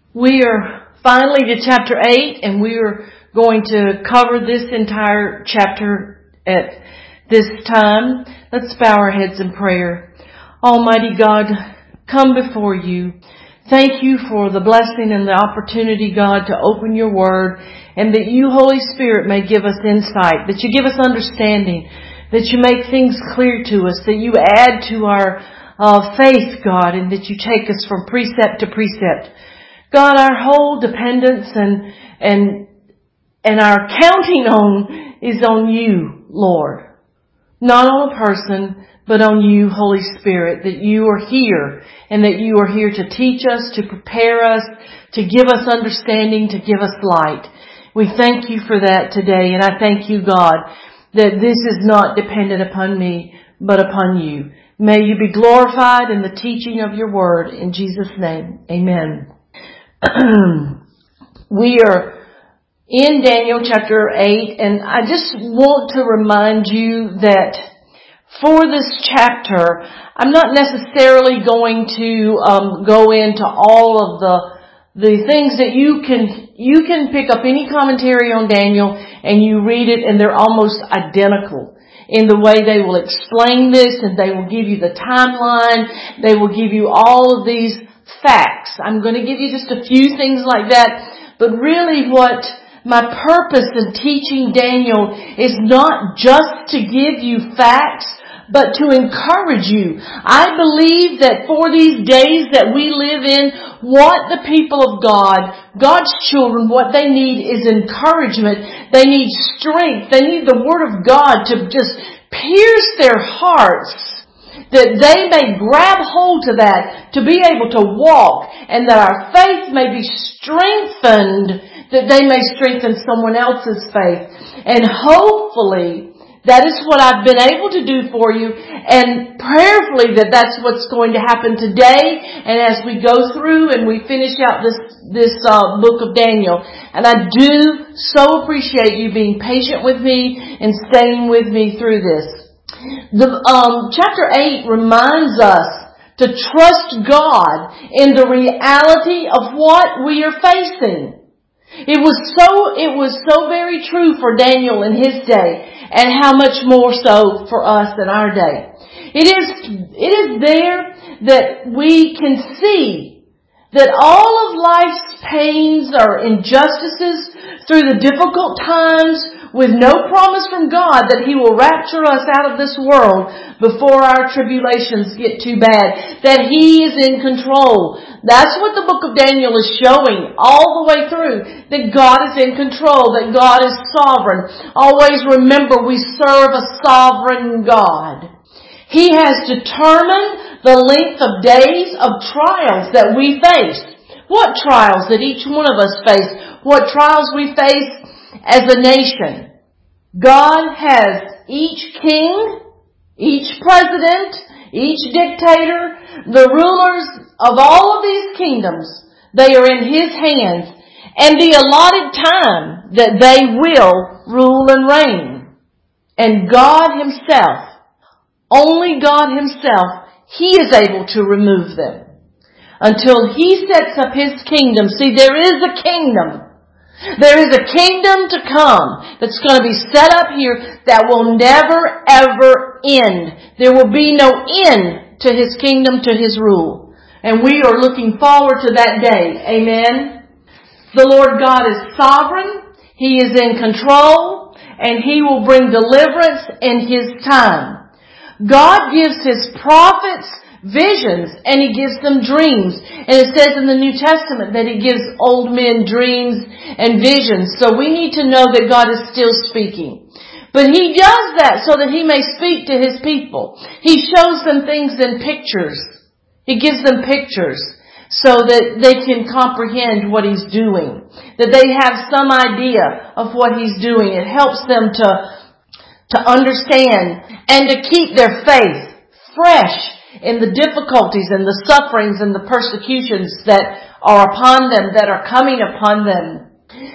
We are finally to chapter 8, and we are going to cover this entire chapter at this time. Let's bow our heads in prayer. Almighty God, come before you. Thank you for the blessing and the opportunity, God, to open your word, and that you, Holy Spirit, may give us insight, that you give us understanding, that you make things clear to us, that you add to our faith, God, and that you take us from precept to precept. God, our whole dependence and our counting on is on you, Lord. Not on a person, but on you, Holy Spirit, that you are here and that you are here to teach us, to prepare us, to give us understanding, to give us light. We thank you for that today, and I thank you, God, that this is not dependent upon me, but upon you. May you be glorified in the teaching of your word. In Jesus' name, amen. We are in Daniel chapter 8, and I just want to remind you that for this chapter, I'm not necessarily going to go into all of the things that you can pick up any commentary on Daniel and you read it and they're almost identical in the way they will explain this, and they will give you the timeline. They will give you all of these facts. I'm going to give you just a few things like that, but really what my purpose in teaching Daniel is not just to give you facts, but to encourage you. I believe that for these days that we live in, what the people of God, God's children, what they need is encouragement. They need strength. They need the Word of God to just pierce their hearts, that they may grab hold to that, to be able to walk, and that our faith may be strengthened, that they may strengthen someone else's faith. And hopefully, that is what I've been able to do for you, and prayerfully that's what's going to happen today and as we go through and we finish out this book of Daniel. And I do so appreciate you being patient with me and staying with me through this. Chapter 8 reminds us to trust God in the reality of what we are facing. It was so very true for Daniel in his day, and how much more so for us in our day. It is there that we can see that all of life's pains or injustices through the difficult times, with no promise from God that He will rapture us out of this world before our tribulations get too bad, that He is in control. That's what the book of Daniel is showing all the way through, that God is in control, that God is sovereign. Always remember, we serve a sovereign God. He has determined the length of days of trials that we face. What trials that each one of us face? What trials we face as a nation. God has each king, each president, each dictator, the rulers of all of these kingdoms, they are in His hands, and the allotted time that they will rule and reign. And God Himself, only God Himself, He is able to remove them. Until He sets up His kingdom. See, there is a kingdom. There is a kingdom to come that's going to be set up here that will never ever end. There will be no end to His kingdom, to His rule. And we are looking forward to that day. Amen. The Lord God is sovereign. He is in control, and He will bring deliverance in His time. God gives His prophets visions, and He gives them dreams. And it says in the New Testament that He gives old men dreams and visions. So we need to know that God is still speaking. But He does that so that He may speak to His people. He shows them things in pictures. He gives them pictures so that they can comprehend what He's doing. That they have some idea of what He's doing. It helps them to understand and to keep their faith fresh in the difficulties and the sufferings and the persecutions that are upon them, that are coming upon them.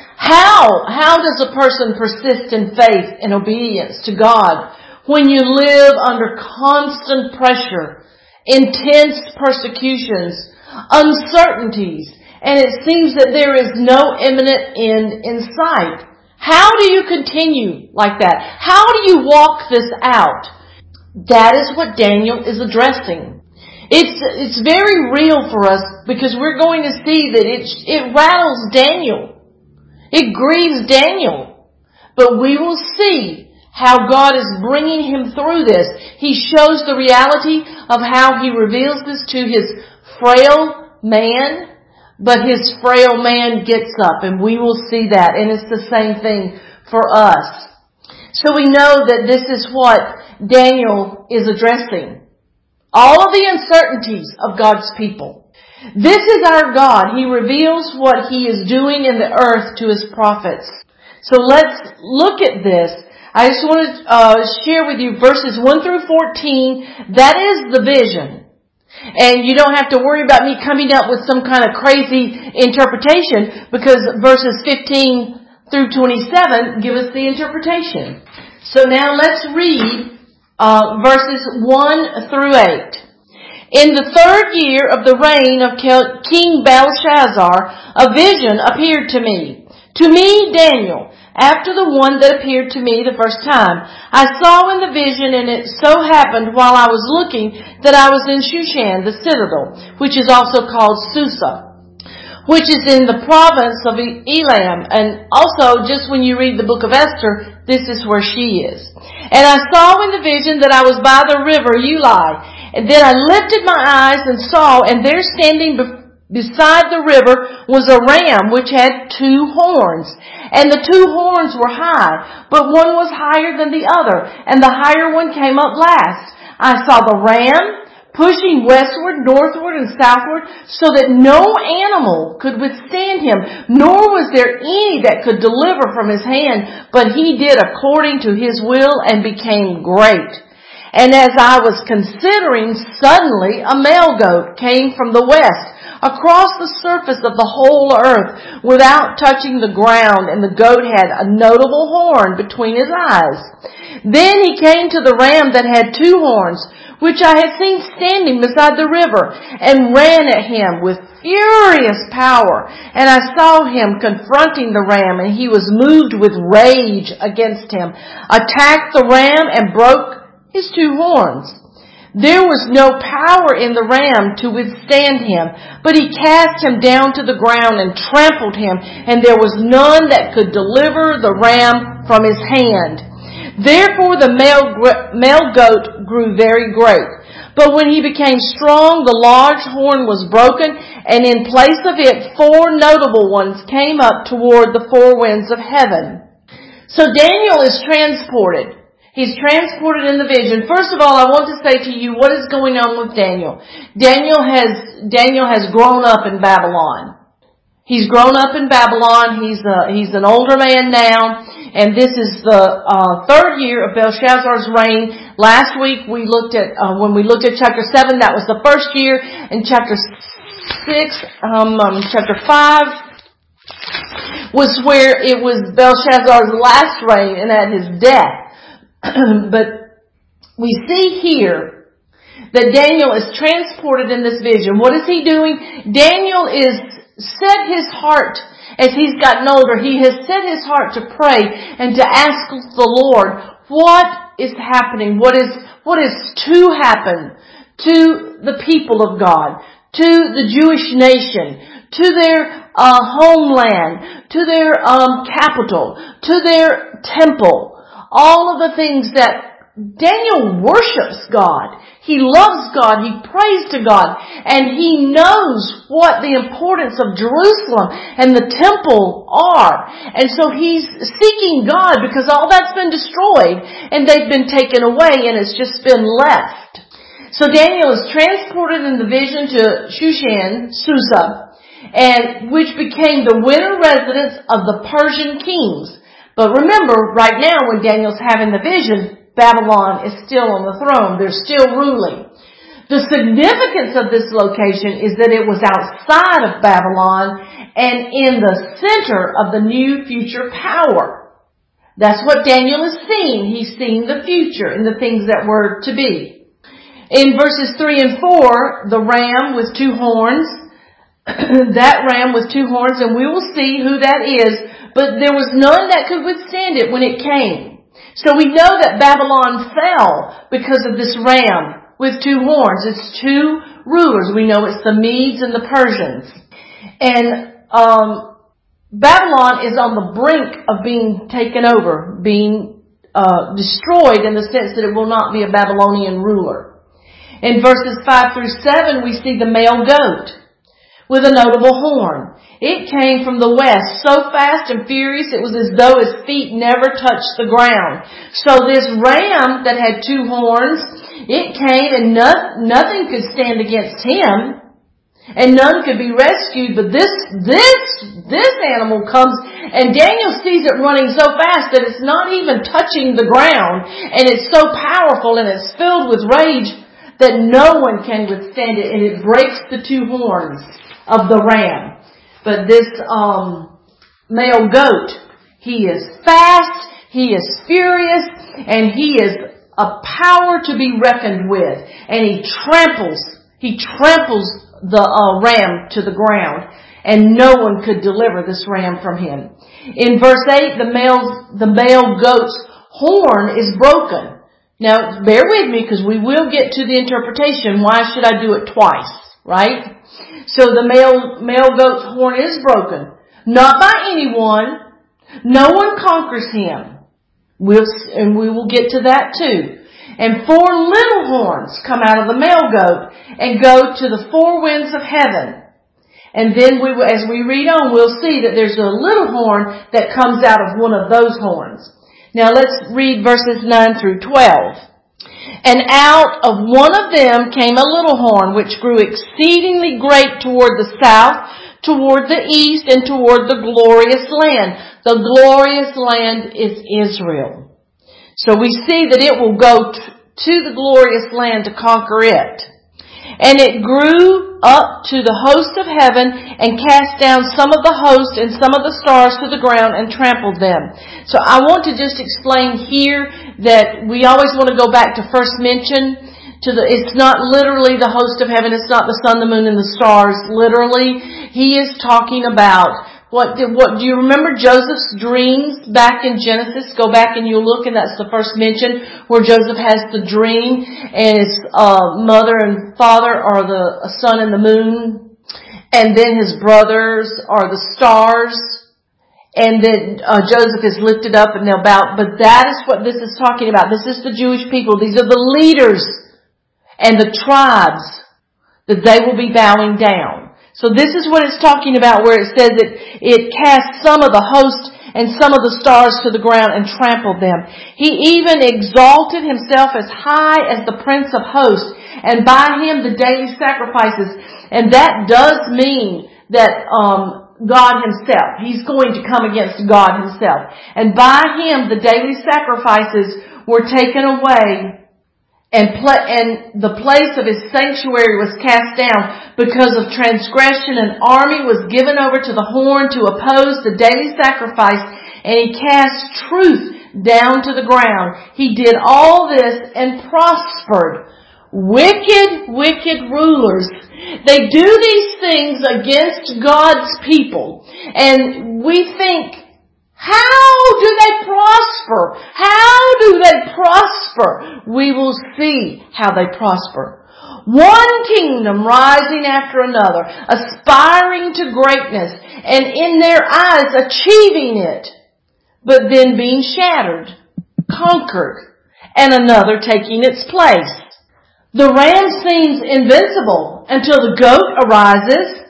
How does a person persist in faith and obedience to God when you live under constant pressure, intense persecutions, uncertainties, and it seems that there is no imminent end in sight. How do you continue like that? How do you walk this out? That is what Daniel is addressing. It's very real for us because we're going to see that it rattles Daniel. It grieves Daniel. But we will see how God is bringing him through this. He shows the reality of how he reveals this to his frail man, but his frail man gets up, and we will see that. And it's the same thing for us. So we know that this is what Daniel is addressing. All of the uncertainties of God's people. This is our God. He reveals what he is doing in the earth to his prophets. So let's look at this. I just want to share with you verses 1 through 14. That is the vision. And you don't have to worry about me coming up with some kind of crazy interpretation, because verses 15 through 27 give us the interpretation. So now let's read verses 1 through 8. In the 3rd year of the reign of King Belshazzar, a vision appeared to me. To me, Daniel, after the one that appeared to me the first time. I saw in the vision, and it so happened while I was looking that I was in Shushan, the citadel, which is also called Susa, which is in the province of Elam. And also, just when you read the book of Esther, this is where she is. And I saw in the vision that I was by the river Ulai. And then I lifted my eyes and saw, and there standing beside the river was a ram which had 2 horns. And the 2 horns were high, but one was higher than the other, and the higher one came up last. I saw the ram pushing westward, northward, and southward, so that no animal could withstand him, nor was there any that could deliver from his hand, but he did according to his will and became great. And as I was considering, suddenly a male goat came from the west, across the surface of the whole earth, without touching the ground, and the goat had a notable horn between his eyes. Then he came to the ram that had 2 horns, which I had seen standing beside the river, and ran at him with furious power. And I saw him confronting the ram, and he was moved with rage against him, attacked the ram, and broke his 2 horns. There was no power in the ram to withstand him, but he cast him down to the ground and trampled him, and there was none that could deliver the ram from his hand. Therefore the male goat grew very great. But when he became strong, the large horn was broken, and in place of it 4 notable ones came up toward the 4 winds of heaven. So Daniel is transported. He's transported in the vision. First of all, I want to say to you what is going on with Daniel. Daniel has grown up in Babylon. He's grown up in Babylon. He's an older man now, and this is the 3rd year of Belshazzar's reign. Last week we looked at when we looked at chapter 7, that was the 1st year, and chapter 5 was where it was Belshazzar's last reign and at his death. But we see here that Daniel is transported in this vision. What is he doing? Daniel is set his heart, as he's gotten older, he has set his heart to pray and to ask the Lord, what is happening? What is to happen to the people of God, to the Jewish nation, to their homeland, to their capital, to their temple? All of the things that Daniel worships God. He loves God. He prays to God. And he knows what the importance of Jerusalem and the temple are. And so he's seeking God because all that's been destroyed and they've been taken away and it's just been left. So Daniel is transported in the vision to Shushan, Susa, and which became the winter residence of the Persian kings. But remember, right now when Daniel's having the vision, Babylon is still on the throne. They're still ruling. The significance of this location is that it was outside of Babylon and in the center of the new future power. That's what Daniel is seeing. He's seeing the future and the things that were to be. In verses 3 and 4, the ram with 2 horns that ram with 2 horns, and we will see who that is, but there was none that could withstand it when it came. So we know that Babylon fell because of this ram with 2 horns. It's 2 rulers. We know it's the Medes and the Persians. And Babylon is on the brink of being taken over, being destroyed in the sense that it will not be a Babylonian ruler. In verses 5 through 7, we see the male goat with a notable horn. It came from the west so fast and furious it was as though his feet never touched the ground. So this ram that had 2 horns, it came and nothing could stand against him. And none could be rescued, but this animal comes, and Daniel sees it running so fast that it's not even touching the ground, and it's so powerful and it's filled with rage that no one can withstand it, and it breaks the 2 horns of the ram. But this male goat, he is fast, he is furious, and he is a power to be reckoned with, and he tramples the ram to the ground, and no one could deliver this ram from him. In verse 8, the male goat's horn is broken. Now, bear with me because we will get to the interpretation. Why should I do it twice, right? So the male goat's horn is broken. Not by anyone. No one conquers him. And we will get to that too. And 4 little horns come out of the male goat and go to the 4 winds of heaven. And then as we read on, we'll see that there's a little horn that comes out of one of those horns. Now let's read verses 9 through 12. And out of one of them came a little horn which grew exceedingly great toward the south, toward the east, and toward the glorious land. The glorious land is Israel. So we see that it will go to the glorious land to conquer it. And it grew up to the host of heaven and cast down some of the host and some of the stars to the ground and trampled them. So I want to just explain here that we always want to go back to first mention. It's not literally the host of heaven. It's not the sun, the moon, and the stars. Literally, he is talking about what do you remember Joseph's dreams back in Genesis? Go back and you'll look, and that's the first mention where Joseph has the dream, and his mother and father are the sun and the moon, and then his brothers are the stars, and then Joseph is lifted up and they'll bow. But that is what this is talking about. This is the Jewish people. These are the leaders and the tribes that they will be bowing down. So this is what it's talking about where it says that it cast some of the host and some of the stars to the ground and trampled them. He even exalted himself as high as the Prince of Hosts, and by him the daily sacrifices. And that does mean that God himself. He's going to come against God himself. And by him the daily sacrifices were taken away, and the place of his sanctuary was cast down because of transgression. An army was given over to the horn to oppose the daily sacrifice, and he cast truth down to the ground. He did all this and prospered. Wicked, wicked rulers. They do these things against God's people. And we think, how do they prosper? How do they prosper? We will see how they prosper. One kingdom rising after another, aspiring to greatness, and in their eyes achieving it, but then being shattered, conquered, and another taking its place. The ram seems invincible until the goat arises,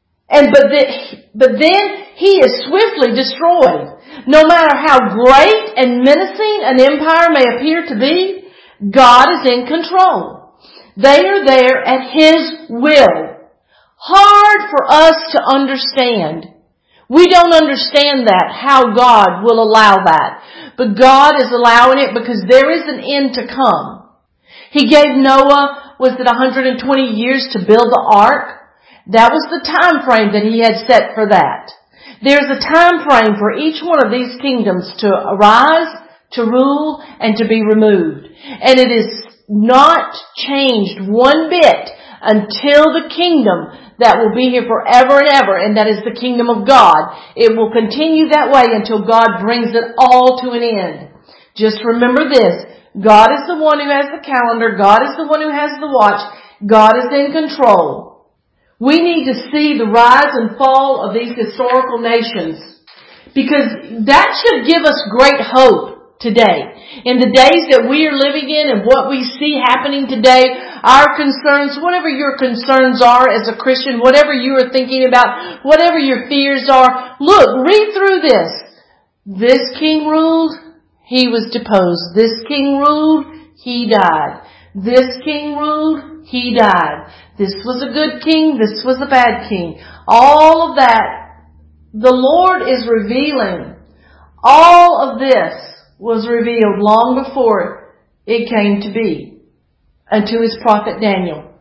but then he is swiftly destroyed. No matter how great and menacing an empire may appear to be, God is in control. They are there at his will. Hard for us to understand. We don't understand that, how God will allow that. But God is allowing it because there is an end to come. He gave Noah, was it 120 years to build the ark? That was the time frame that he had set for that. There's a time frame for each one of these kingdoms to arise, to rule, and to be removed. And it is not changed one bit until the kingdom that will be here forever and ever, and that is the kingdom of God. It will continue that way until God brings it all to an end. Just remember this. God is the one who has the calendar. God is the one who has the watch. God is in control. We need to see the rise and fall of these historical nations, because that should give us great hope today. In the days that we are living in and what we see happening today, our concerns, whatever your concerns are as a Christian, whatever you are thinking about, whatever your fears are, look, read through this. This king ruled, he was deposed. This king ruled, he died. This king ruled, he died. This was a good king, this was a bad king. All of that, the Lord is revealing. All of this was revealed long before it came to be unto his prophet Daniel.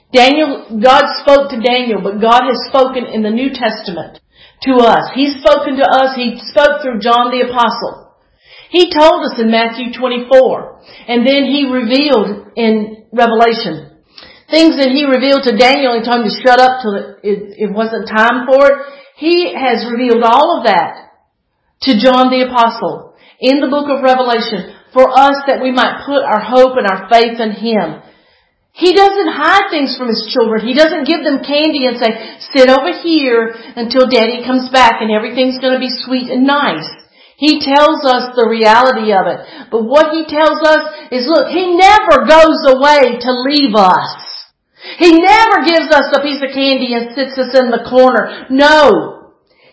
God spoke to Daniel, but God has spoken in the New Testament to us. He's spoken to us. He spoke through John the Apostle. He told us in Matthew 24, and then he revealed in Revelation things that he revealed to Daniel and told him to shut up till it wasn't time for it. He has revealed all of that to John the Apostle in the book of Revelation for us that we might put our hope and our faith in him. He doesn't hide things from his children. He doesn't give them candy and say, sit over here until Daddy comes back and everything's going to be sweet and nice. He tells us the reality of it. But what he tells us is, look, he never goes away to leave us. He never gives us a piece of candy and sits us in the corner. No.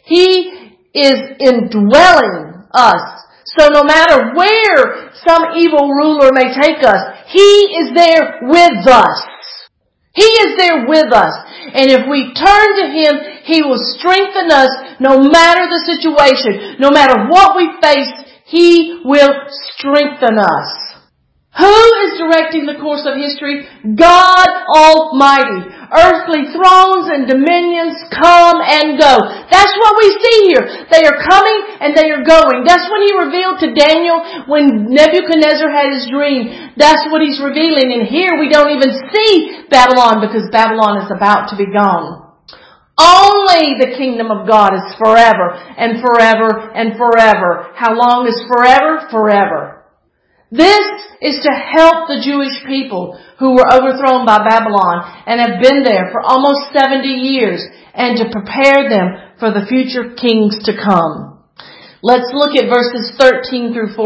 He is indwelling us. So no matter where some evil ruler may take us, he is there with us. He is there with us. And if we turn to him, he will strengthen us no matter the situation. No matter what we face, he will strengthen us. Who is directing the course of history? God Almighty. Earthly thrones and dominions come and go. That's what we see here. They are coming and they are going. That's what he revealed to Daniel when Nebuchadnezzar had his dream. That's what he's revealing. And here we don't even see Babylon because Babylon is about to be gone. Only the kingdom of God is forever and forever and forever. How long is forever? Forever. This is to help the Jewish people who were overthrown by Babylon and have been there for almost 70 years, and to prepare them for the future kings to come. Let's look at verses 13 through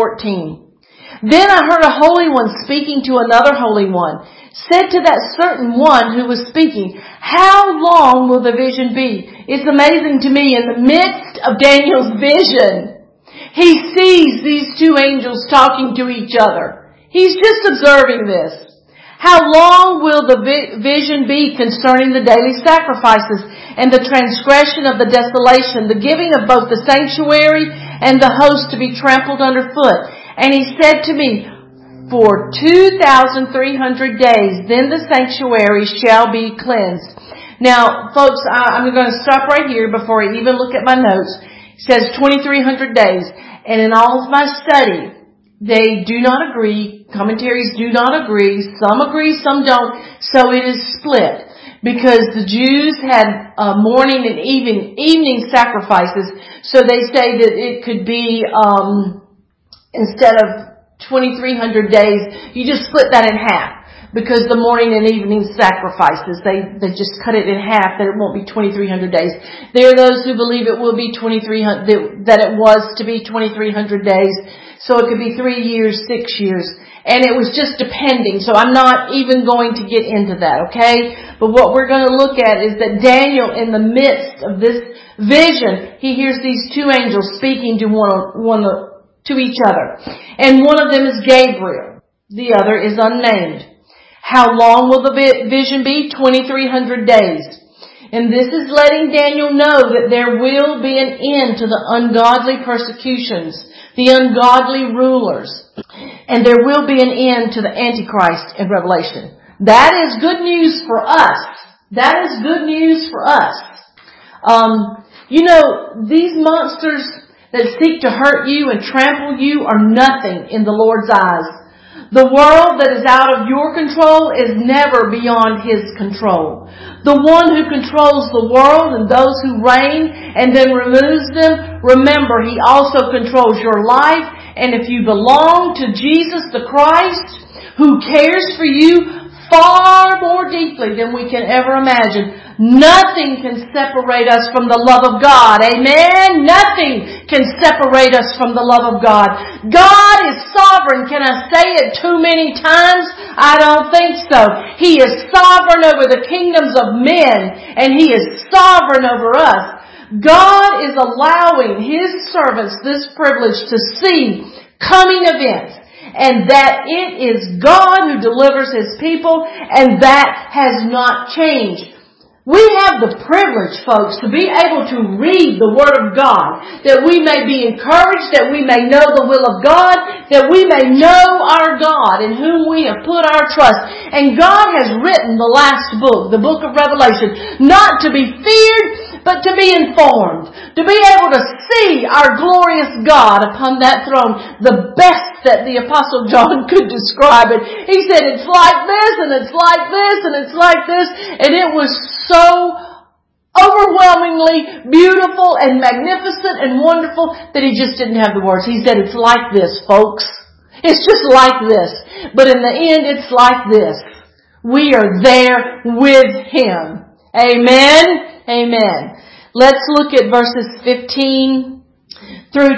14. Then I heard a holy one speaking to another holy one, said to that certain one who was speaking, how long will the vision be? It's amazing to me, in the midst of Daniel's vision, he sees these two angels talking to each other. He's just observing this. How long will the vision be concerning the daily sacrifices and the transgression of the desolation, the giving of both the sanctuary and the host to be trampled underfoot? And he said to me, for 2,300 days, then the sanctuary shall be cleansed. Now, folks, I'm going to stop right here before I even look at my notes. It says 2,300 days. And in all of my study, they do not agree. Commentaries do not agree. Some agree, some don't. So it is split. Because the Jews had morning and evening sacrifices. So they say that it could be, instead of 2,300 days, you just split that in half. Because the morning and evening sacrifices, they just cut it in half, that it won't be 2,300 days. There are those who believe it will be 2,300, that it was to be 2,300 days. So it could be 3 years, 6 years. And it was just depending. So I'm not even going to get into that, okay? But what we're going to look at is that Daniel, in the midst of this vision, he hears these two angels speaking to to each other. And one of them is Gabriel. The other is unnamed. How long will the vision be? 2,300 days. And this is letting Daniel know that there will be an end to the ungodly persecutions, the ungodly rulers, and there will be an end to the Antichrist in Revelation. That is good news for us. That is good news for us. These monsters that seek to hurt you and trample you are nothing in the Lord's eyes. The world that is out of your control is never beyond his control. the one who controls the world and those who reign and then removes them. Remember, He also controls your life. And if you belong to Jesus the Christ, who cares for you far more deeply than we can ever imagine, nothing can separate us from the love of God. Amen? Nothing can separate us from the love of God. God is sovereign. Can I say it too many times? I don't think so. He is sovereign over the kingdoms of men, and He is sovereign over us. God is allowing His servants this privilege to see coming events, and that it is God who delivers His people, and that has not changed. We have the privilege, folks, to be able to read the Word of God, that we may be encouraged, that we may know the will of God, that we may know our God in whom we have put our trust. And God has written the last book, the book of Revelation, not to be feared, but to be informed, to be able to see our glorious God upon that throne, the best that the Apostle John could describe it. He said, it's like this, and it's like this, and it's like this, and it was so overwhelmingly beautiful and magnificent and wonderful that he just didn't have the words. He said, it's like this, folks. It's just like this. But in the end, it's like this. We are there with Him. Amen? Amen. Let's look at verses 15 through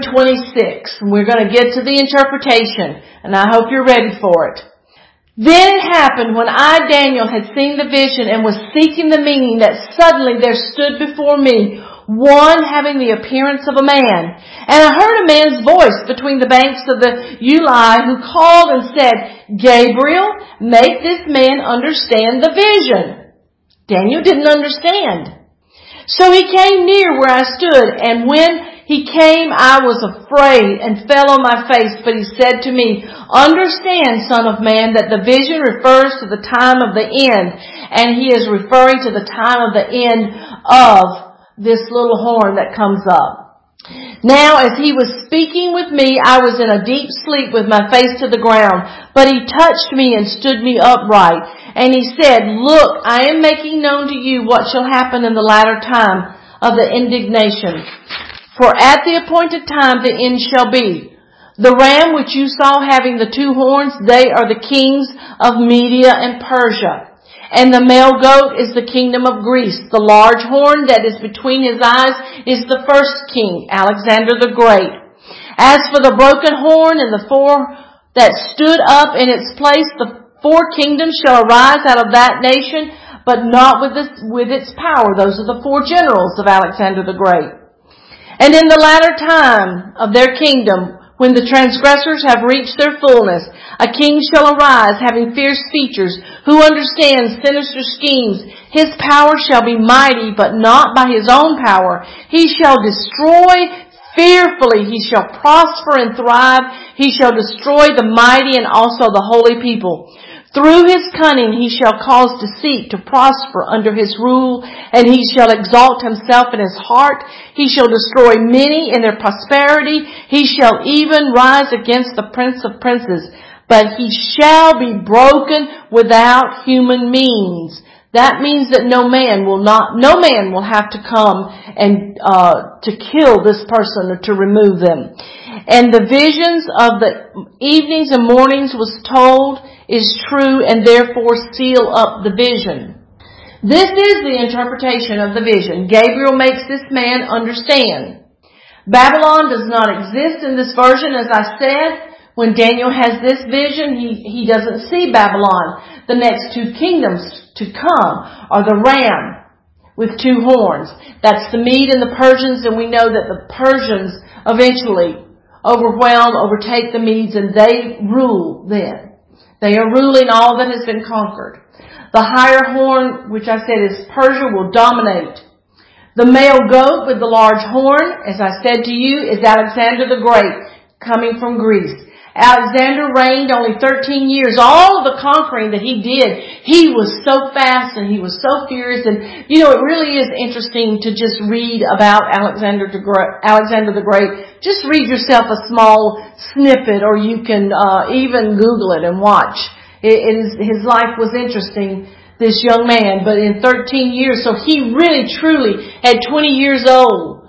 26. We're going to get to the interpretation, and I hope you're ready for it. Then it happened when I, Daniel, had seen the vision and was seeking the meaning, that suddenly there stood before me one having the appearance of a man. And I heard a man's voice between the banks of the Ulai, who called and said, Gabriel, make this man understand the vision. Daniel didn't understand. So he came near where I stood, and when he came, I was afraid and fell on my face. But he said to me, understand, son of man, that the vision refers to the time of the end. And he is referring to the time of the end of this little horn that comes up. Now, as he was speaking with me, I was in a deep sleep with my face to the ground. But he touched me and stood me upright. And he said, look, I am making known to you what shall happen in the latter time of the indignation. For at the appointed time the end shall be. The ram which you saw having the two horns, they are the kings of Media and Persia. And the male goat is the kingdom of Greece. The large horn that is between his eyes is the first king, Alexander the Great. As for the broken horn and the four that stood up in its place, the four kingdoms shall arise out of that nation, but not with its power. Those are the four generals of Alexander the Great. And in the latter time of their kingdom, when the transgressors have reached their fullness, a king shall arise having fierce features, who understands sinister schemes. His power shall be mighty, but not by his own power. He shall destroy fearfully. He shall prosper and thrive. He shall destroy the mighty and also the holy people. Through his cunning he shall cause deceit to prosper under his rule, and he shall exalt himself in his heart. He shall destroy many in their prosperity. He shall even rise against the prince of princes, but he shall be broken without human means. That means that no man will have to come and to kill this person or to remove them. And the visions of the evenings and mornings was told is true, and therefore seal up the vision. This is the interpretation of the vision. Gabriel makes this man understand. Babylon does not exist in this version, as I said. When Daniel has this vision, he doesn't see Babylon. The next two kingdoms to come are the ram with two horns. That's the Mede and the Persians, and we know that the Persians eventually overtake the Medes, and they rule then. They are ruling all that has been conquered. The higher horn, which I said is Persia, will dominate. The male goat with the large horn, as I said to you, is Alexander the Great, coming from Greece. Alexander reigned only 13 years. All of the conquering that he did, he was so fast and he was so furious. And, it really is interesting to just read about Alexander the Great. Just read yourself a small snippet, or you can even Google it and watch. His life was interesting. this young man, but in 13 years, so he really truly, at 20 years old,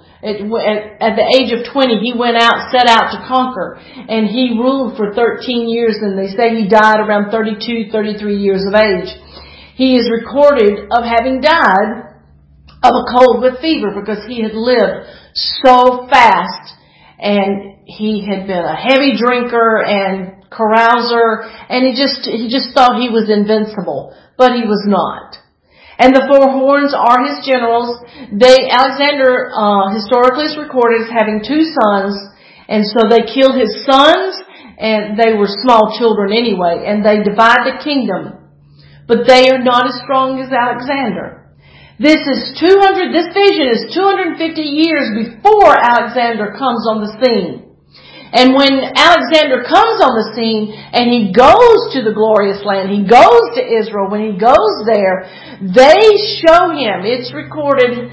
at the age of 20, he went out, set out to conquer, and he ruled for 13 years, and they say he died around 32, 33 years of age. He is recorded of having died of a cold with fever because he had lived so fast, and he had been a heavy drinker and carouser, and he just thought he was invincible, but he was not. And the four horns are his generals. Alexander historically is recorded as having two sons, and so they killed his sons, and they were small children anyway, and they divide the kingdom. But they are not as strong as Alexander. This vision is 250 years before Alexander comes on the scene. And when Alexander comes on the scene and he goes to the glorious land, he goes to Israel, when he goes there, they show him, it's recorded,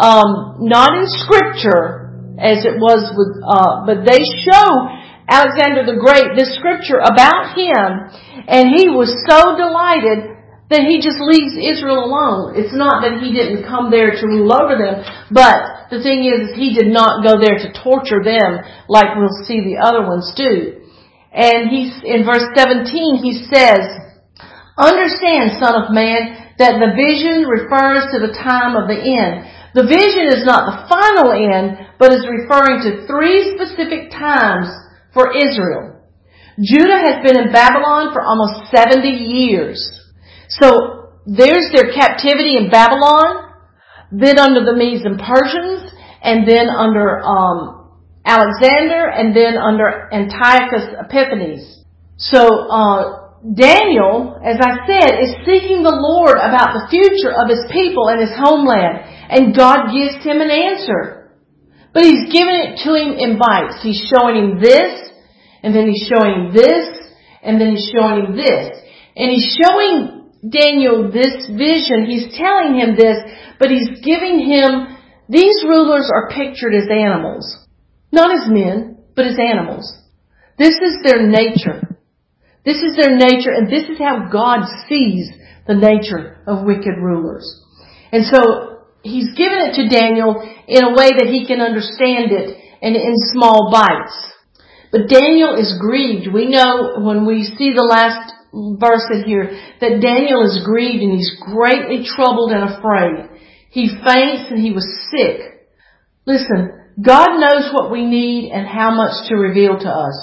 not in scripture as it was with, but they show Alexander the Great this scripture about him, and he was so delighted that he just leaves Israel alone. It's not that he didn't come there to rule over them, but the thing is he did not go there to torture them like we'll see the other ones do. And in verse 17 he says, "Understand, son of man, that the vision refers to the time of the end." The vision is not the final end, but is referring to three specific times for Israel. Judah has been in Babylon for almost 70 years. So there's their captivity in Babylon, then under the Medes and Persians, and then under Alexander, and then under Antiochus Epiphanes. So Daniel, as I said, is seeking the Lord about the future of his people and his homeland, and God gives him an answer. But he's giving it to him in bites. He's showing him this, and then he's showing him this, and then he's showing him this. And he's showing Daniel this vision. He's telling him this, but he's giving him, these rulers are pictured as animals. Not as men, but as animals. This is their nature. This is their nature, and this is how God sees the nature of wicked rulers. And so he's given it to Daniel in a way that he can understand it and in small bites. But Daniel is grieved. We know when we see the last verse in here that Daniel is grieved and he's greatly troubled and afraid. He faints and he was sick. Listen, God knows what we need and how much to reveal to us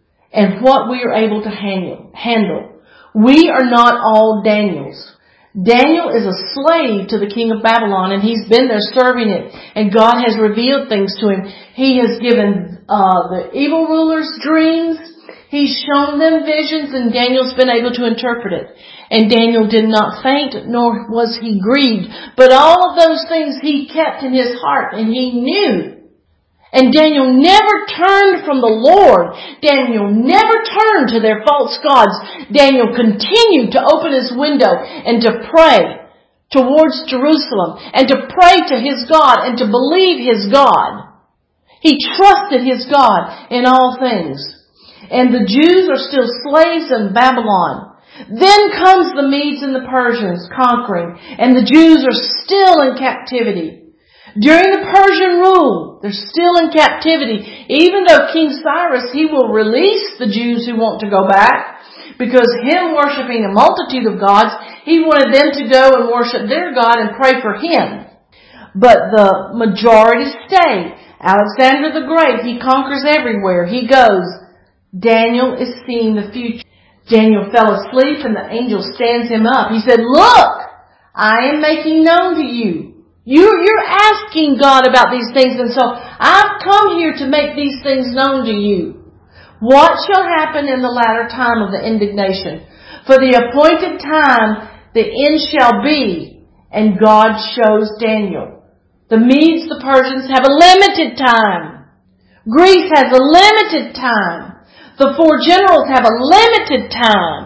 and what we are able to handle. We are not all Daniels. Daniel is a slave to the king of Babylon, and he's been there serving it, and God has revealed things to him. He has given the evil rulers dreams. He's shown them visions, and Daniel's been able to interpret it. And Daniel did not faint, nor was he grieved. But all of those things he kept in his heart, and he knew. And Daniel never turned from the Lord. Daniel never turned to their false gods. Daniel continued to open his window and to pray towards Jerusalem, and to pray to his God and to believe his God. He trusted his God in all things. And the Jews are still slaves in Babylon. Then comes the Medes and the Persians conquering, and the Jews are still in captivity. During the Persian rule, they're still in captivity. Even though King Cyrus, he will release the Jews who want to go back, because him worshiping a multitude of gods, he wanted them to go and worship their God and pray for him. But the majority stay. Alexander the Great, he conquers everywhere he goes. Daniel is seeing the future. Daniel fell asleep and the angel stands him up. He said, "Look, I am making known to you. You're asking God about these things, and so I've come here to make these things known to you. What shall happen in the latter time of the indignation? For the appointed time, the end shall be." And God shows Daniel. The Medes, the Persians have a limited time. Greece has a limited time. The four generals have a limited time.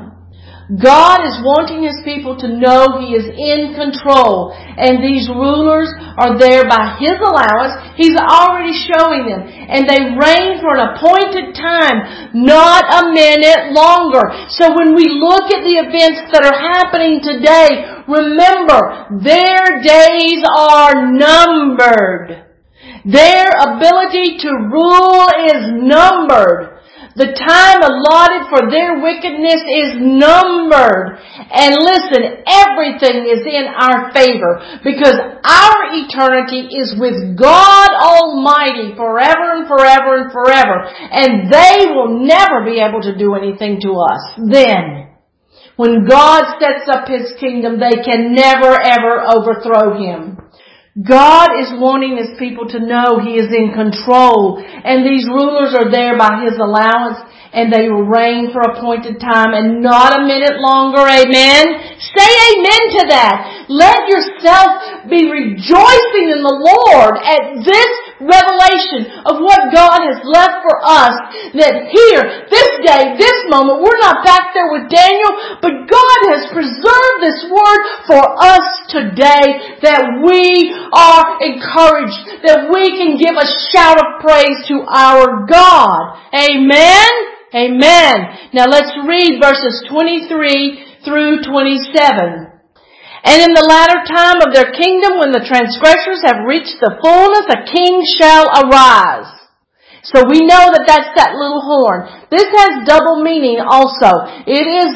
God is wanting His people to know He is in control. And these rulers are there by His allowance. He's already showing them. And they reign for an appointed time, not a minute longer. So when we look at the events that are happening today, Remember, their days are numbered. Their ability to rule is numbered. The time allotted for their wickedness is numbered. And listen, everything is in our favor because our eternity is with God Almighty forever and forever and forever. And they will never be able to do anything to us. Then, when God sets up His kingdom, they can never ever overthrow Him. God is wanting His people to know He is in control, and these rulers are there by His allowance, and they will reign for appointed time and not a minute longer. Amen? Say amen to that. Let yourself be rejoicing in the Lord at this revelation of what God has left for us, that here, this day, this moment, we're not back there with Daniel, but God has preserved this word for us today, that we are encouraged, that we can give a shout of praise to our God. Amen? Amen. Now let's read verses 23 through 27. And in the latter time of their kingdom, when the transgressors have reached the fullness, a king shall arise. So we know that that's that little horn. This has double meaning also. It is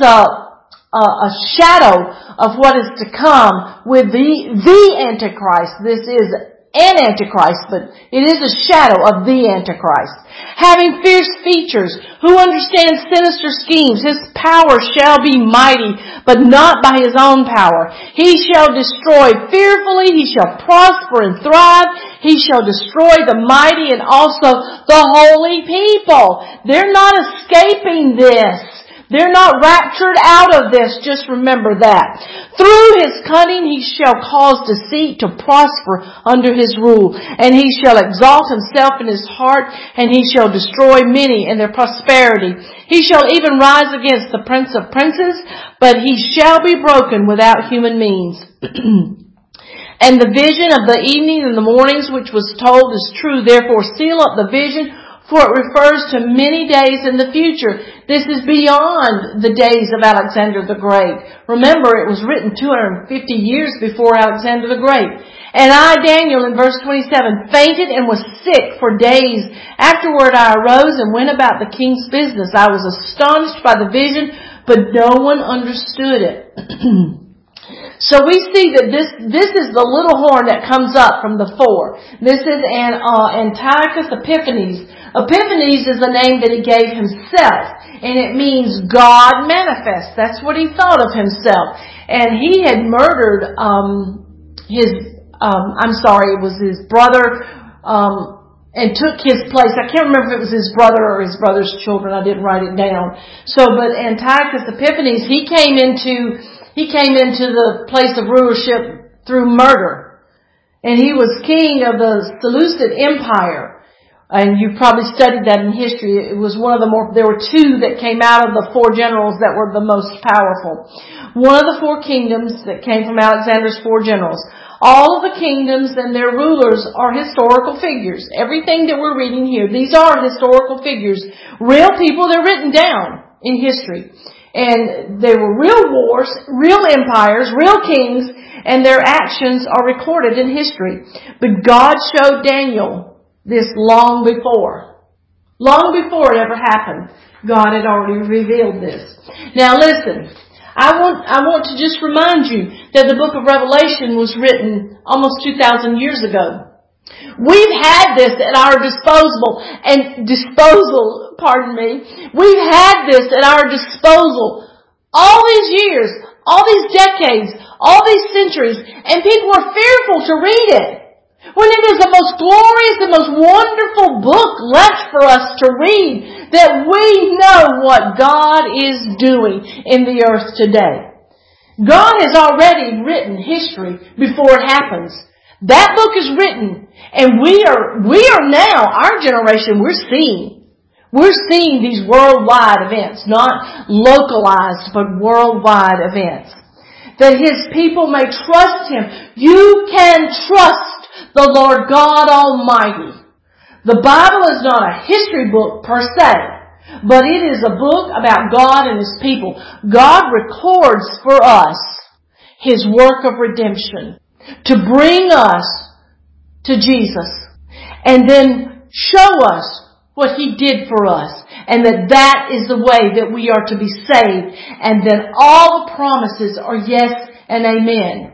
a shadow of what is to come with the Antichrist. This is an Antichrist, but it is a shadow of the Antichrist. Having fierce features, who understands sinister schemes, his power shall be mighty, but not by his own power. He shall destroy fearfully, he shall prosper and thrive, he shall destroy the mighty and also the holy people. They're not escaping this. They're not raptured out of this. Just remember that. Through his cunning he shall cause deceit to prosper under his rule. And he shall exalt himself in his heart, and he shall destroy many in their prosperity. He shall even rise against the Prince of Princes, but he shall be broken without human means. And the vision of the evening and the mornings which was told is true. Therefore seal up the vision, for it refers to many days in the future. This is beyond the days of Alexander the Great. Remember, it was written 250 years before Alexander the Great. And I, Daniel, in verse 27, fainted and was sick for days. Afterward I arose and went about the king's business. I was astonished by the vision, but no one understood it. So we see that this is the little horn that comes up from the four. This is Antiochus Epiphanes. Epiphanes is the name that he gave himself, and it means God manifest. That's what he thought of himself. And he had murdered it was his brother, and took his place. I can't remember if it was his brother or his brother's children. I didn't write it down. But Antiochus Epiphanes, he came into the place of rulership through murder. And he was king of the Seleucid Empire. And you probably studied that in history. It was there were two that came out of the four generals that were the most powerful. One of the four kingdoms that came from Alexander's four generals. All of the kingdoms and their rulers are historical figures. Everything that we're reading here, these are historical figures. Real people, they're written down in history. And they were real wars, real empires, real kings, and their actions are recorded in history. But God showed Daniel this long before. Long before it ever happened, God had already revealed this. Now listen, I want to just remind you that the book of Revelation was written almost 2,000 years ago. We've had this at our disposal. We've had this at our disposal all these years, all these decades, all these centuries, and people are fearful to read it. When it is the most glorious and most wonderful book left for us to read, that we know what God is doing in the earth today. God has already written history before it happens. That book is written, and we are now, our generation, we're seeing these worldwide events, not localized, but worldwide events. That His people may trust Him. You can trust the Lord God Almighty. The Bible is not a history book per se, but it is a book about God and His people. God records for us His work of redemption, to bring us to Jesus, and then show us what He did for us, and that is the way that we are to be saved, and then all the promises are yes and amen.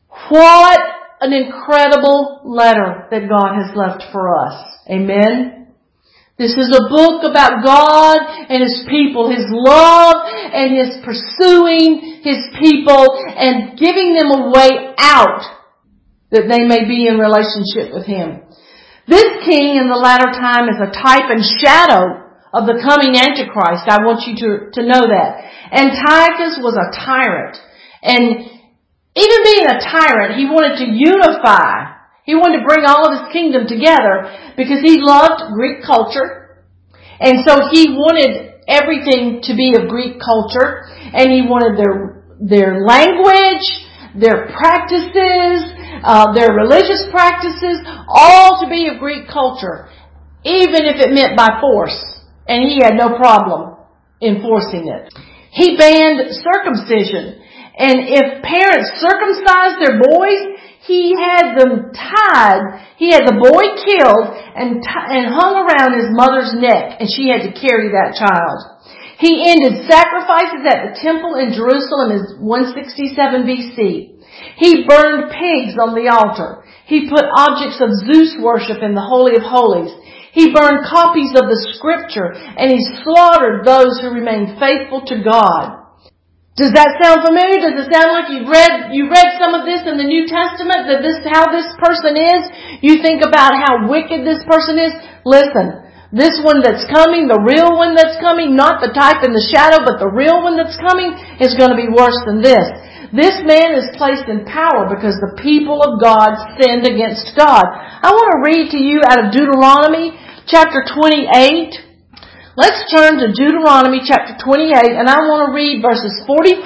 What an incredible letter that God has left for us. Amen. This is a book about God and His people, His love and His pursuing His people and giving them a way out that they may be in relationship with Him. This king in the latter time is a type and shadow of the coming Antichrist. I want you to know that. Antiochus was a tyrant. And even being a tyrant, he wanted to unify. He wanted to bring all of his kingdom together because he loved Greek culture. And so he wanted everything to be of Greek culture. And he wanted their language, their practices, their religious practices, all to be of Greek culture, even if it meant by force. And he had no problem enforcing it. He banned circumcision. And if parents circumcised their boys, he had them tied. He had the boy killed and hung around his mother's neck, and she had to carry that child. He ended sacrifices at the temple in Jerusalem in 167 BC. He burned pigs on the altar. He put objects of Zeus worship in the Holy of Holies. He burned copies of the Scripture, and he slaughtered those who remained faithful to God. Does that sound familiar? Does it sound like you read some of this in the New Testament, that this how this person is? You think about how wicked this person is? Listen, this one that's coming, the real one that's coming, not the type in the shadow, but the real one that's coming is going to be worse than this. This man is placed in power because the people of God sinned against God. I want to read to you out of Deuteronomy chapter 28. Let's turn to Deuteronomy chapter 28, and I want to read verses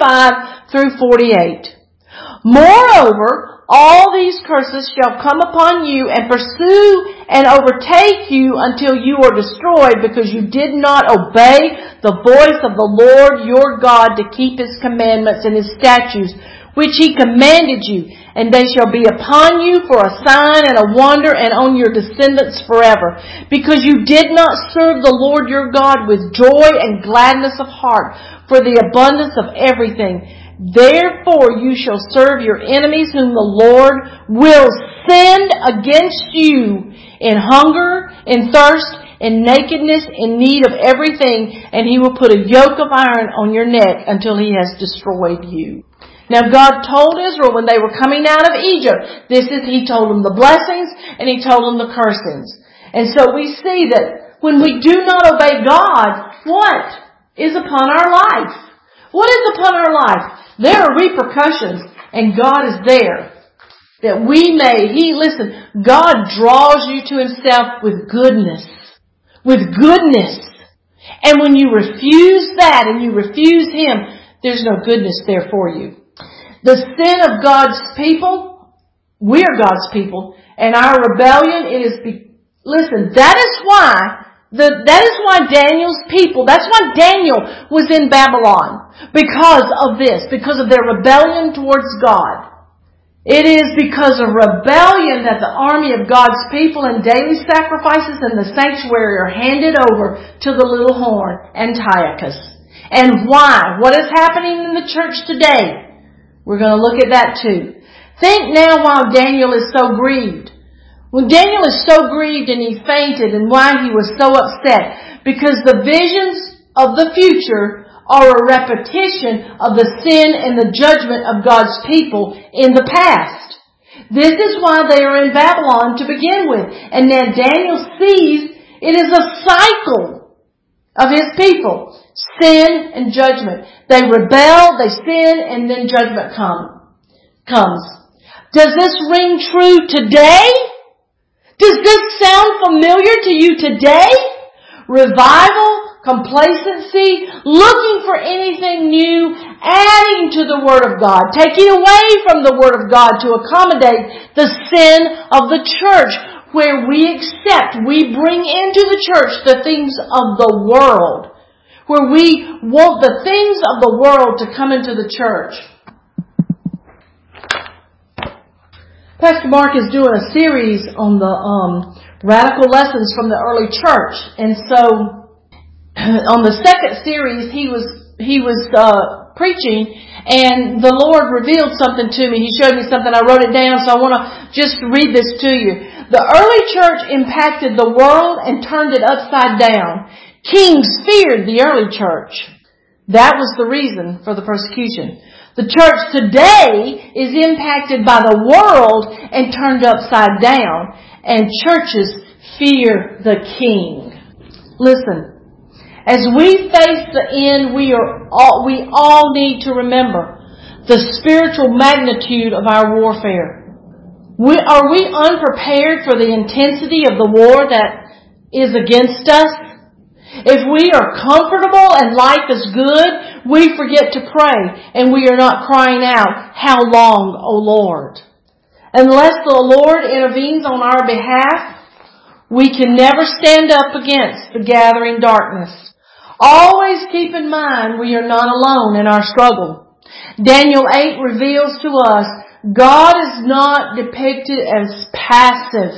45 through 48. Moreover, all these curses shall come upon you and pursue and overtake you until you are destroyed, because you did not obey the voice of the Lord your God to keep His commandments and His statutes, which He commanded you. And they shall be upon you for a sign and a wonder, and on your descendants forever. Because you did not serve the Lord your God with joy and gladness of heart for the abundance of everything. Therefore you shall serve your enemies, whom the Lord will send against you in hunger, in thirst, in nakedness, in need of everything. And He will put a yoke of iron on your neck until He has destroyed you. Now God told Israel when they were coming out of Egypt, He told them the blessings and He told them the cursings. And so we see that when we do not obey God, what is upon our life? What is upon our life? There are repercussions, and God is there. That we may, God draws you to Himself with goodness. With goodness. And when you refuse that and you refuse Him, there's no goodness there for you. The sin of God's people, we are God's people, and our rebellion that is why Daniel's people, that's why Daniel was in Babylon. Because of their rebellion towards God. It is because of rebellion that the army of God's people and daily sacrifices in the sanctuary are handed over to the little horn, Antiochus. And why? What is happening in the church today? We're going to look at that too. Think now while Daniel is so grieved. When Daniel is so grieved and he fainted, and why he was so upset. Because the visions of the future are a repetition of the sin and the judgment of God's people in the past. This is why they are in Babylon to begin with. And now Daniel sees it is a cycle of his people. Sin and judgment. They rebel, they sin, and then judgment comes. Does this ring true today? Does this sound familiar to you today? Revival, complacency, looking for anything new, adding to the Word of God, taking away from the Word of God to accommodate the sin of the church, where we bring into the church the things of the world. Where we want the things of the world to come into the church. Pastor Mark is doing a series on the radical lessons from the early church, and so on the second series he was preaching, and the Lord revealed something to me. He showed me something. I wrote it down, so I want to just read this to you. The early church impacted the world and turned it upside down. Kings feared the early church. That was the reason for the persecution. The church today is impacted by the world and turned upside down, and churches fear the king. Listen, as we face the end, we all need to remember the spiritual magnitude of our warfare. Are we unprepared for the intensity of the war that is against us? If we are comfortable and life is good, we forget to pray and we are not crying out, "How long, O Lord?" Unless the Lord intervenes on our behalf, we can never stand up against the gathering darkness. Always keep in mind we are not alone in our struggle. Daniel 8 reveals to us God is not depicted as passive,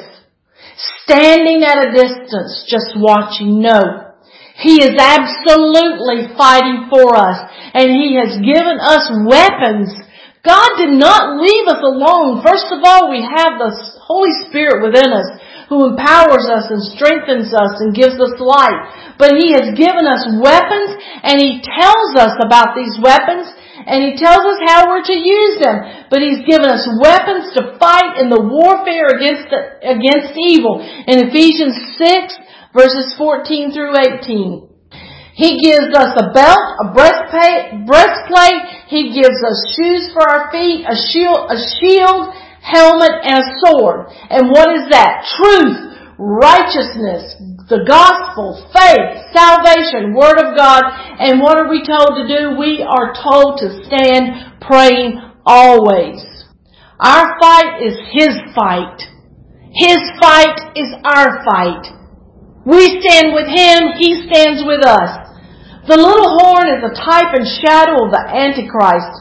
standing at a distance, just watching. No. He is absolutely fighting for us, and He has given us weapons. God did not leave us alone. First of all, we have the Holy Spirit within us who empowers us and strengthens us and gives us light. But He has given us weapons, and He tells us about these weapons, and He tells us how we're to use them. But He's given us weapons to fight in the warfare against evil. In Ephesians 6, verses 14 through 18. He gives us a belt, a breastplate. He gives us shoes for our feet, a shield, helmet, and a sword. And what is that? Truth, righteousness, the gospel, faith, salvation, word of God. And what are we told to do? We are told to stand praying always. Our fight is His fight. His fight is our fight. We stand with Him, He stands with us. The little horn is a type and shadow of the Antichrist.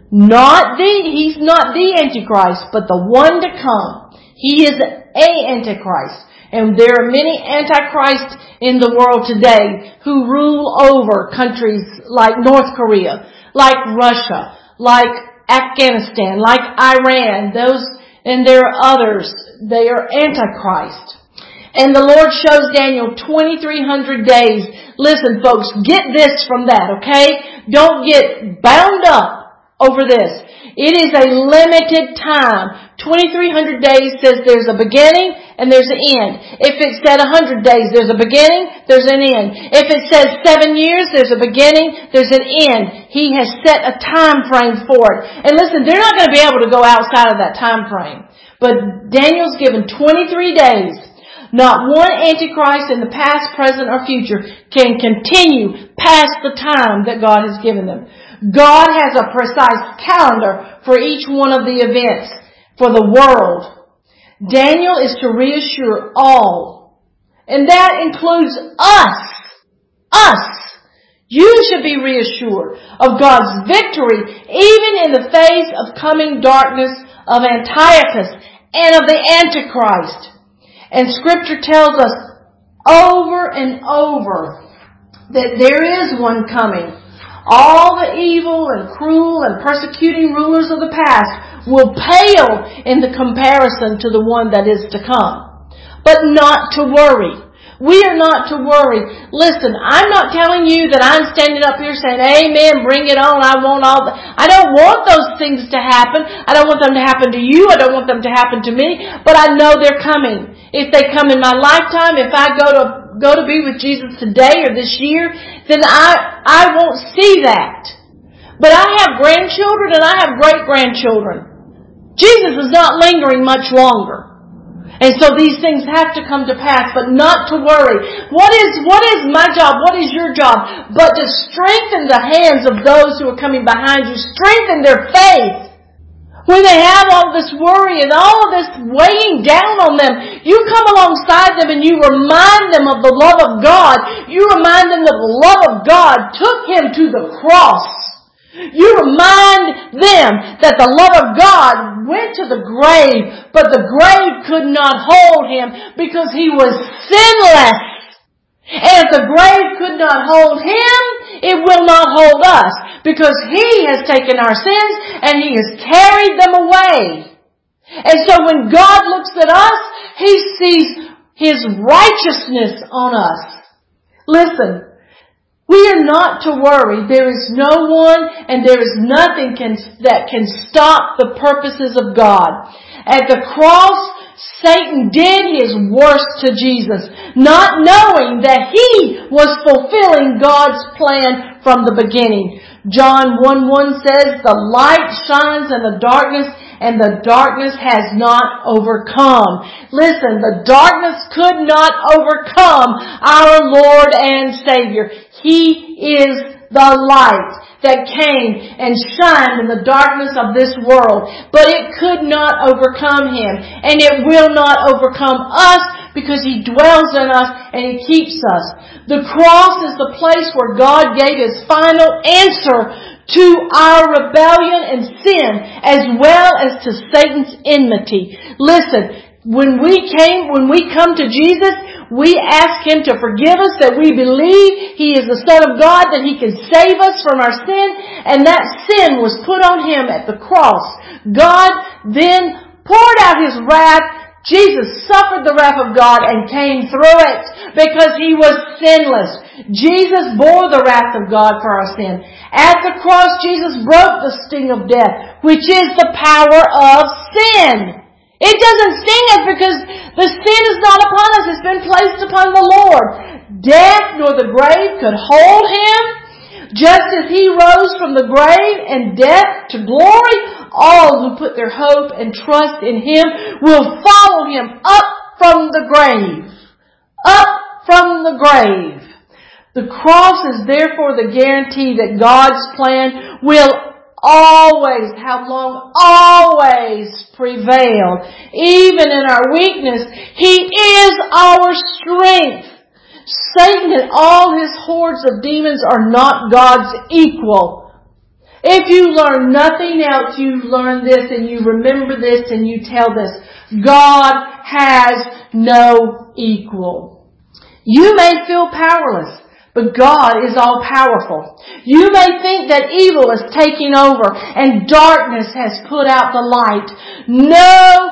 He's not the Antichrist, but the one to come. He is a Antichrist. And there are many Antichrists in the world today who rule over countries like North Korea, like Russia, like Afghanistan, like Iran. And there are others. They are Antichrist. And the Lord shows Daniel 2,300 days. Listen, folks, get this from that, okay? Don't get bound up over this. It is a limited time. 2,300 days says there's a beginning and there's an end. If it said 100 days, there's a beginning, there's an end. If it says 7 years, there's a beginning, there's an end. He has set a time frame for it. And listen, they're not going to be able to go outside of that time frame. But Daniel's given 23 days. Not one Antichrist in the past, present, or future can continue past the time that God has given them. God has a precise calendar for each one of the events for the world. Daniel is to reassure all, and that includes us. Us. You should be reassured of God's victory even in the face of coming darkness of Antiochus and of the Antichrist. And Scripture tells us over and over that there is one coming. All the evil and cruel and persecuting rulers of the past will pale in the comparison to the one that is to come. But not to worry. We are not to worry. Listen, I'm not telling you that I'm standing up here saying, "Amen, bring it on. I don't want those things to happen. I don't want them to happen to you. I don't want them to happen to me. But I know they're coming. If they come in my lifetime, if I go to be with Jesus today or this year, then I won't see that. But I have grandchildren and I have great-grandchildren. Jesus is not lingering much longer. And so these things have to come to pass, but not to worry. What is my job? What is your job? But to strengthen the hands of those who are coming behind you. Strengthen their faith. When they have all this worry and all of this weighing down on them, you come alongside them and you remind them of the love of God. You remind them that the love of God took Him to the cross. You remind them that the love of God went to the grave, but the grave could not hold him because he was sinless. And if the grave could not hold him, it will not hold us, because he has taken our sins and he has carried them away. And so when God looks at us, he sees his righteousness on us. Listen, we are not to worry. There is no one and there is nothing that can stop the purposes of God. At the cross, Satan did his worst to Jesus, not knowing that he was fulfilling God's plan from the beginning. John 1:1 says, the light shines in the darkness, and the darkness has not overcome. Listen, the darkness could not overcome our Lord and Savior. He is the light that came and shined in the darkness of this world. But it could not overcome him, and it will not overcome us, because he dwells in us and he keeps us. The cross is the place where God gave his final answer to our rebellion and sin, as well as to Satan's enmity. Listen, when we come to Jesus, we ask him to forgive us, that we believe he is the Son of God, that he can save us from our sin, and that sin was put on him at the cross. God then poured out his wrath. Jesus suffered the wrath of God and came through it because he was sinless. Jesus bore the wrath of God for our sin. At the cross, Jesus broke the sting of death, which is the power of sin. It doesn't sting us because the sin is not upon us. It's been placed upon the Lord. Death nor the grave could hold him. Just as he rose from the grave and death to glory, all who put their hope and trust in him will follow him up from the grave. Up from the grave. The cross is therefore the guarantee that God's plan will always, how long? Always prevail. Even in our weakness, he is our strength. Satan and all his hordes of demons are not God's equal. If you learn nothing else, you learn this and you remember this and you tell this. God has no equal. You may feel powerless, but God is all powerful. You may think that evil is taking over and darkness has put out the light. No,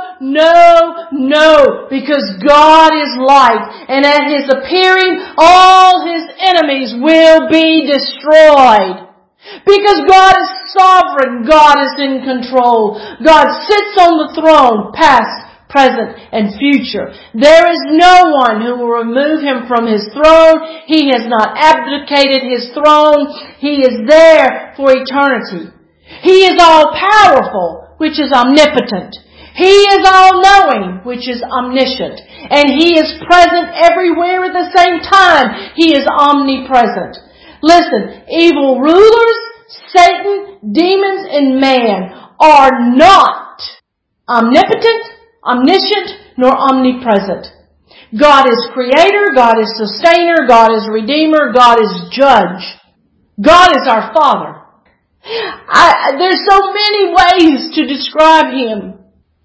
because God is light, and at his appearing, all his enemies will be destroyed. Because God is sovereign, God is in control. God sits on the throne, past, present, and future. There is no one who will remove him from his throne. He has not abdicated his throne. He is there for eternity. He is all powerful, which is omnipotent. He is all-knowing, which is omniscient. And he is present everywhere at the same time. He is omnipresent. Listen, evil rulers, Satan, demons, and man are not omnipotent, omniscient, nor omnipresent. God is creator, God is sustainer, God is redeemer, God is judge. God is our Father. There's so many ways to describe him.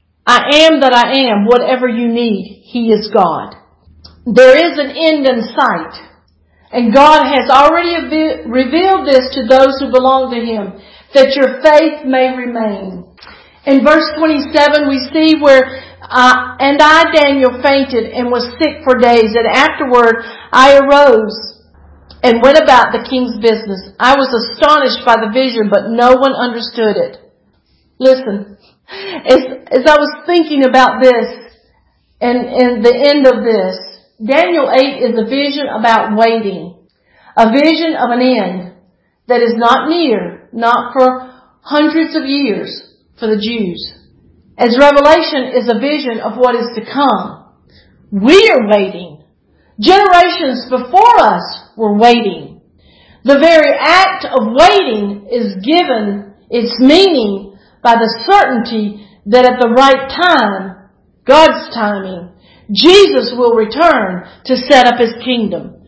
I am that I am, whatever you need, he is God. There is an end in sight. And God has already revealed this to those who belong to him, that your faith may remain. In verse 27 we see where, and I, Daniel, fainted and was sick for days, and afterward I arose and went about the king's business. I was astonished by the vision, but no one understood it. Listen, as I was thinking about this and the end of this, Daniel 8 is a vision about waiting. A vision of an end that is not near, not for hundreds of years for the Jews. As Revelation is a vision of what is to come. We are waiting. Generations before us were waiting. The very act of waiting is given its meaning by the certainty that at the right time, God's timing, Jesus will return to set up his kingdom.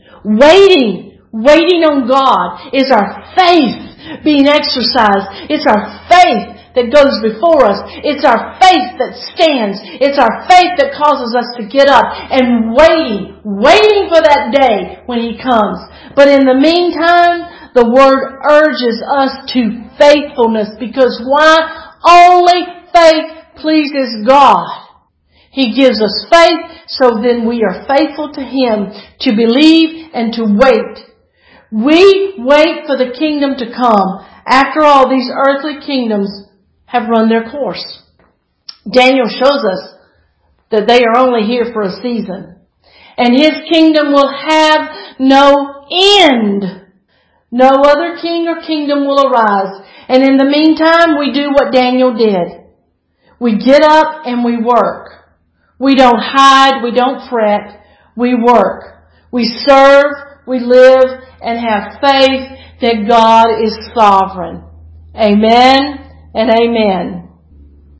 Waiting on God is our faith being exercised. It's our faith that goes before us. It's our faith that stands. It's our faith that causes us to get up and waiting for that day when He comes. But in the meantime, the Word urges us to faithfulness, because why? Only faith pleases God. He gives us faith, so then we are faithful to Him to believe and to wait. We wait for the kingdom to come. After all, these earthly kingdoms have run their course. Daniel shows us that they are only here for a season. And His kingdom will have no end. No other king or kingdom will arise. And in the meantime, we do what Daniel did. We get up and we work. We don't hide. We don't fret. We work. We serve. We live and have faith that God is sovereign. Amen and amen.